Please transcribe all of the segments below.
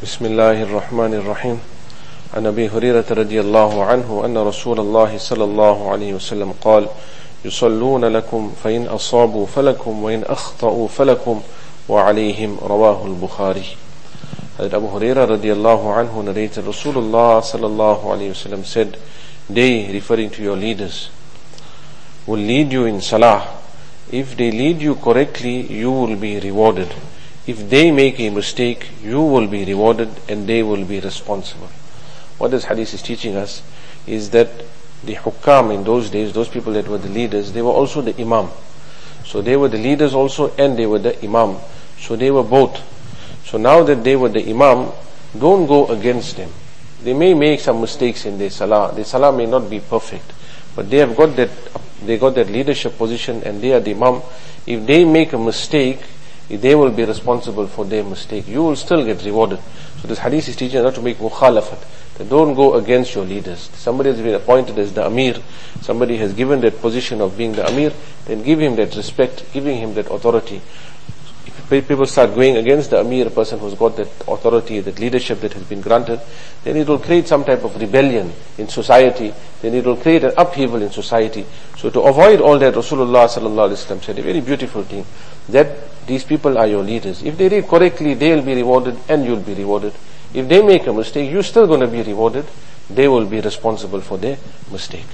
بسم الله الرحمن الرحيم عن أبي هريرة رضي الله عنه أن رسول الله صلى الله عليه وسلم قال يصلون لكم فإن أصابوا فلكم وإن أخطأوا فلكم وعليهم رواه البخاري. Abu Hurairah radiallahu anhu narrated Rasulullah sallallahu alayhi wasallam said, they, referring to your leaders, will lead you in salah. If they lead you correctly, you will be rewarded. If they make a mistake, you will be rewarded and they will be responsible. What this hadith is teaching us is that the hukam in those days, those people that were the leaders, they were also the imam. So they were the leaders also and they were the imam. So they were both. So now that they were the imam, don't go against them. They may make some mistakes in their salah. Their salah may not be perfect, but they have got that leadership position and they are the imam. If they make a mistake, they will be responsible for their mistake. You will still get rewarded. So this hadith is teaching not to make mukhalafat, that don't go against your leaders. Somebody has been appointed as the amir, somebody has given that position of being the amir, then give him that respect, giving him that authority. If people start going against the amir, a person who's got that authority, that leadership that has been granted, then it will create some type of rebellion in society, then it will create an upheaval in society. So to avoid all that, Rasulullah sallallahu alaihi wasallam said a very beautiful thing, that these people are your leaders. If they read correctly, they'll be rewarded and you'll be rewarded. If they make a mistake, you're still going to be rewarded. They will be responsible for their mistake.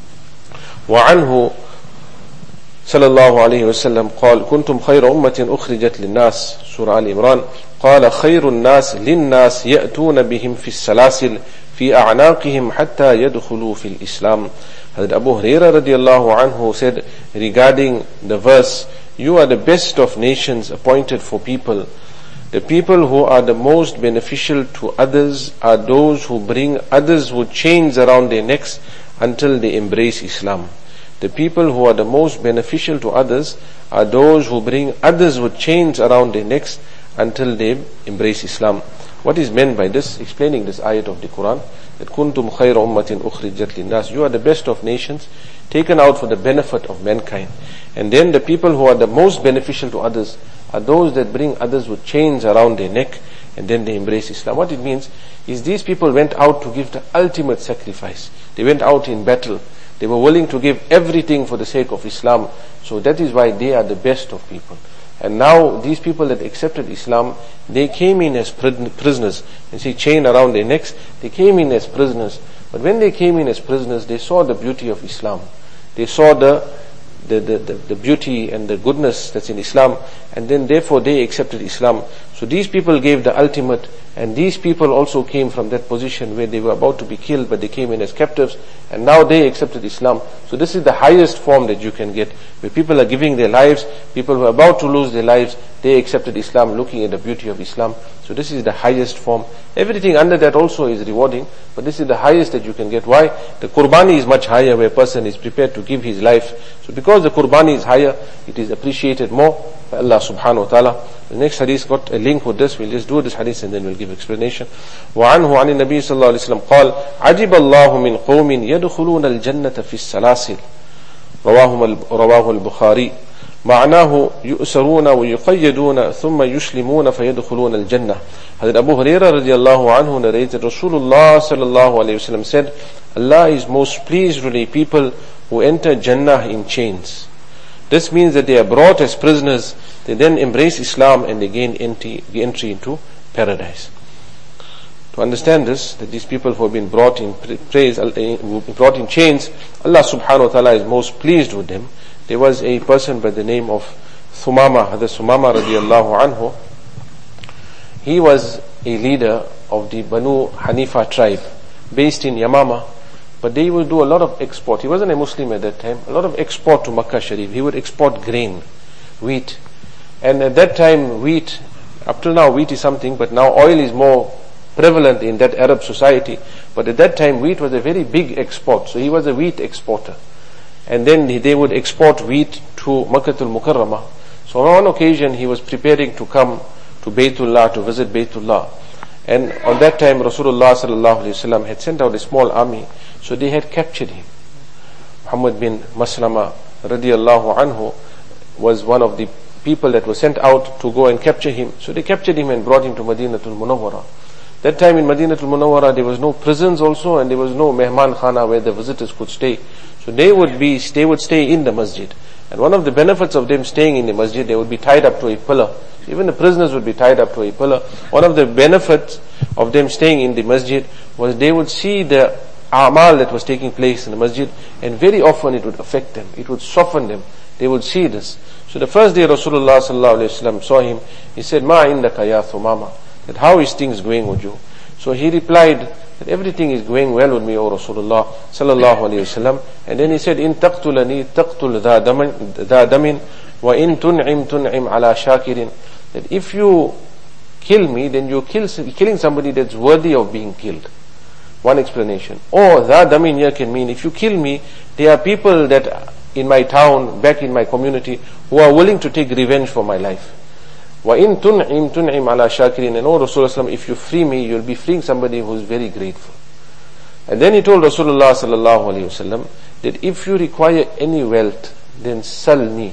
وعنه صلى الله عليه وسلم قال كنتم خير أمة أخرجت للناس سورة آل عمران قال خير الناس للناس يأتون بهم في السلاسل في أعناقهم حتى يدخلوا في الإسلام. Hazrat Abu Hurairah radiallahu anhu said regarding the verse, you are the best of nations appointed for people. The people who are the most beneficial to others are those who bring others with chains around their necks until they embrace Islam. The people who are the most beneficial to others are those who bring others with chains around their necks until they embrace Islam. What is meant by this? Explaining this ayat of the Quran, that kuntum khayra ummatin ukhrijat linnas, you are the best of nations, taken out for the benefit of mankind. And then the people who are the most beneficial to others are those that bring others with chains around their neck and then they embrace Islam. What it means is these people went out to give the ultimate sacrifice. They went out in battle. They were willing to give everything for the sake of Islam. So that is why they are the best of people. And now these people that accepted Islam, they came in as prisoners. You see chain around their necks, they came in as prisoners. But when they came in as prisoners, they saw the beauty of Islam. They saw the beauty and the goodness that's in Islam, and then therefore they accepted Islam. So these people gave the ultimate, and these people also came from that position where they were about to be killed, but they came in as captives, and now they accepted Islam. So this is the highest form that you can get, where people are giving their lives, people who are about to lose their lives, they accepted Islam, looking at the beauty of Islam. So this is the highest form. Everything under that also is rewarding, but this is the highest that you can get. Why? The qurbani is much higher, where a person is prepared to give his life. So because the qurbani is higher, it is appreciated more by Allah subhanahu wa ta'ala. The next hadith got a link with this. We'll just do this hadith and then we'll give explanation. وعنه عن النبي صلى الله عليه وسلم قال عجب الله من قوم يدخلون الجنة في السلاسل رواه البخاري معناه يؤسرون ويقيدون ثم يسلمون فيدخلون الجنة. Hazrat Abu Hurairah radiallahu anhu narrated Rasulullah sallallahu alayhi wasallam said, Allah is most pleased with a people who enter Jannah in chains. This means that they are brought as prisoners, they then embrace Islam and they gain entry into paradise. To understand this, that these people who have been brought in brought in chains, Allah subhanahu wa ta'ala is most pleased with them. There was a person by the name of Thumama, Hazrat Thumama radiallahu anhu. He was a leader of the Banu Hanifa tribe based in Yamama, but they would do a lot of export. He wasn't a Muslim at that time. A lot of export to Makkah Sharif. He would export grain, wheat. And at that time, wheat, up till now wheat is something, but now oil is more prevalent in that Arab society. But at that time, wheat was a very big export. So he was a wheat exporter. And then they would export wheat to Makkatul Mukarramah. So on one occasion, he was preparing to come to Baytullah, to visit Baytullah. And on that time, Rasulullah sallallahu alaihi wasallam had sent out a small army. So they had captured him. Muhammad bin Maslama radiallahu anhu was one of the people that were sent out to go and capture him. So they captured him and brought him to Madinatul Munawwara. That time in Madinatul Munawwara there was no prisons also, and there was no mehman khana where the visitors could stay. So they would stay in the masjid. And one of the benefits of them staying in the masjid, they would be tied up to a pillar. Even the prisoners would be tied up to a pillar. One of the benefits of them staying in the masjid was they would see the a'mal that was taking place in the masjid, and very often it would affect them. It would soften them. They would see this. So the first day Rasulullah sallallahu alaihi wasallam saw him, he said, "Ma indaka ya Thumama?" That how is things going with you? So he replied that everything is going well with me, O Rasulullah sallallahu alaihi wasallam. And then he said, "In taqtulani taqtul dha damin wa in tun'im tun'im ala shakirin." That if you kill me, then you're killing somebody that's worthy of being killed. One explanation. Or dha damin here can mean, if you kill me, there are people that in my town, back in my community, who are willing to take revenge for my life. وَإِن تُنْعِمْ تُنْعِمْ عَلَى شَاكِرٍ. And O Rasulullah, if you free me, you'll be freeing somebody who is very grateful. And then he told Rasulullah sallallahu alayhi wasallam that if you require any wealth, then salni.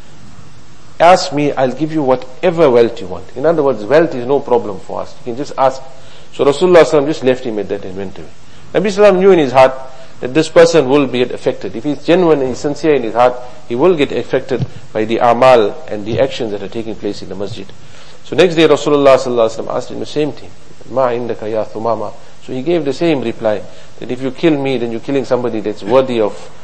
Ask me, I'll give you whatever wealth you want. In other words, wealth is no problem for us. You can just ask. So Rasulullah sallallahu just left him at that and went away. Nabi sallallahu knew in his heart that this person will be affected. If he's genuine and he's sincere in his heart, he will get affected by the amal and the actions that are taking place in the masjid. So next day Rasulullah sallallahu alaihi wasallam asked him the same thing. Ma indaka ya Thumama. So he gave the same reply, that if you kill me, then you're killing somebody who's worthy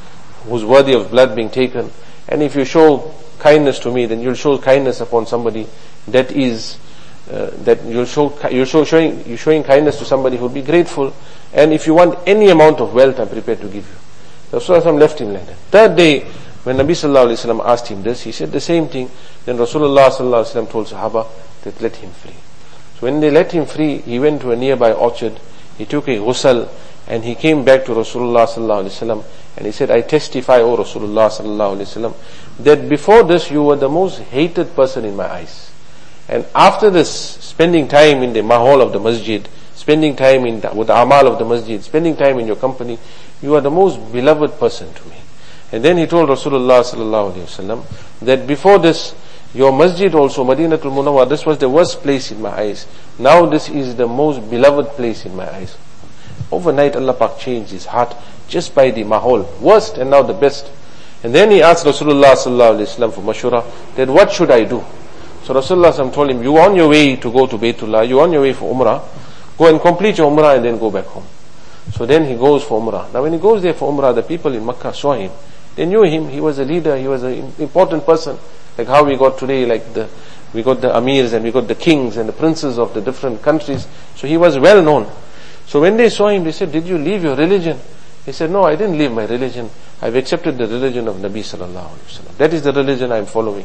of blood being taken. And if you show kindness to me, then you'll show kindness upon somebody that is you're showing kindness to somebody who will be grateful. And if you want any amount of wealth, I'm prepared to give you. Rasulullah left him like that. Third day, when Nabi sallallahu alaihi wasallam asked him this, he said the same thing. Then Rasulullah sallallahu alaihi wasallam told Sahaba that let him free. So when they let him free, he went to a nearby orchard, he took a ghusl, and he came back to Rasulullah sallallahu alaihi wasallam, and he said, "I testify, O Rasulullah sallallahu alaihi wasallam, that before this you were the most hated person in my eyes. And after this, spending time in the mahal of the masjid, spending time with the amal of the masjid, spending time in your company, you are the most beloved person to me." And then he told Rasulullah sallallahu alaihi wasallam that before this, your masjid also, Madinatul Munawwara, this was the worst place in my eyes. Now this is the most beloved place in my eyes. Overnight Allah Pak changed his heart just by the mahal, worst and now the best. And then he asked Rasulullah sallallahu alaihi wasallam for mashura, that what should I do? So Rasulullah sallallahu told him, you are on your way to go to Baytullah, you are on your way for Umrah, go and complete your Umrah and then go back home. So then he goes for Umrah. Now when he goes there for Umrah, the people in Makkah saw him. They knew him, he was a leader, he was an important person. Like how we got today, we got the amirs and we got the kings and the princes of the different countries. So he was well known. So when they saw him, they said, "Did you leave your religion?" He said, "No, I didn't leave my religion. I've accepted the religion of Nabi sallallahu alaihi wasallam. That is the religion I'm following."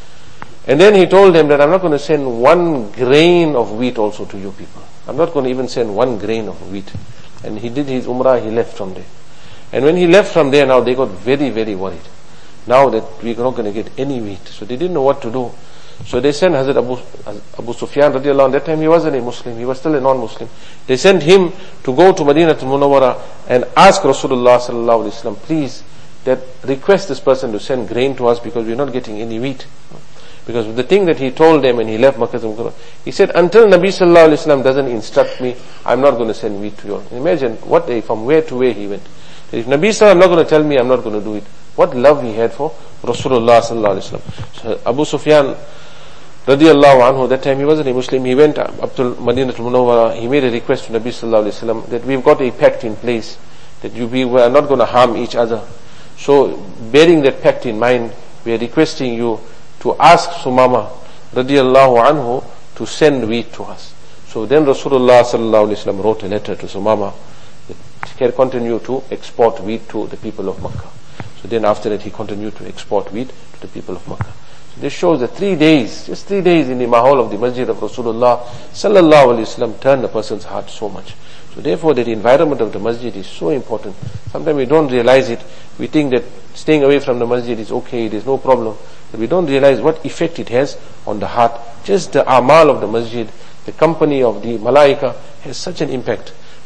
And then he told them that I'm not going to send one grain of wheat also to you people. I'm not going to even send one grain of wheat. And he did his Umrah, he left from there. And when he left from there, now they got very, very worried. Now that we're not going to get any wheat. So they didn't know what to do. So they sent Hazrat Abu Sufyan radiallahu anhu. That time he wasn't a Muslim, he was still a non-Muslim. They sent him to go to Madinatul Munawwara and ask Rasulullah sallallahu alaihi wasallam, please, that request this person to send grain to us because we're not getting any wheat. Because the thing that he told them when he left Makkah, he said, until Nabi sallallahu alaihi wasallam doesn't instruct me, I'm not going to send wheat to you. Imagine from where to where he went. If Nabi sallallahu not going to tell me, I'm not going to do it. What love he had for Rasulullah sallallahu alaihi wasallam. So Abu Sufyan radiallahu anhu, that time he wasn't a Muslim, he went up to Madinatul Munawwara, he made a request to Nabi sallallahu alaihi wasallam that we've got a pact in place, that we are not going to harm each other. So bearing that pact in mind, we are requesting you to ask Sumama radiallahu anhu to send wheat to us. So then Rasulullah sallallahu alaihi wasallam wrote a letter to Sumama that he can continue to export wheat to the people of Makkah. So then after that he continued to export wheat to the people of Makkah. So this shows that 3 days, just 3 days in the mahal of the masjid of Rasulullah sallallahu alaihi wasallam turned a person's heart so much. So therefore the environment of the masjid is so important. Sometimes we don't realize it. We think that staying away from the masjid is okay, there's no problem. But we don't realize what effect it has on the heart. Just the amal of the masjid, the company of the malaika has such an impact.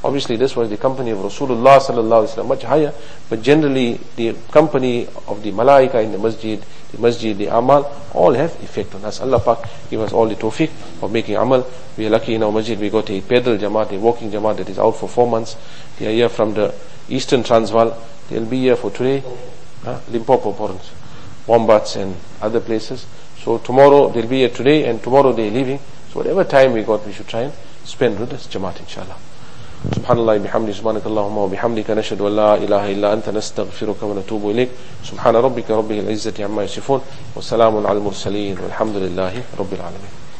Obviously this was the company of Rasulullah sallallahu alaihi wasallam, much higher, but generally the company of the malaika in the masjid, the amal, all have effect on us. Allah Pak give us all the tawfiq of making amal. We are lucky in our masjid, we got a pedal jamaat, a walking jamaat that is out for 4 months. They are here from the eastern Transvaal. They'll be here for today, Limpopo, Wombats and other places. So tomorrow they'll be here today, and tomorrow they're leaving. So whatever time we got, we should try and spend with this jamaat, inshallah. Subhanallah bihamdi, subhanakallahumma wa bihamdika, nashhadu an la ilaha illa anta, nastaghfiruka wa natubu ilayk. Subhana rabbika rabbil izzati amma yasifun, wa salamun al mursaleen, walhamdulillahi rabbil alamin.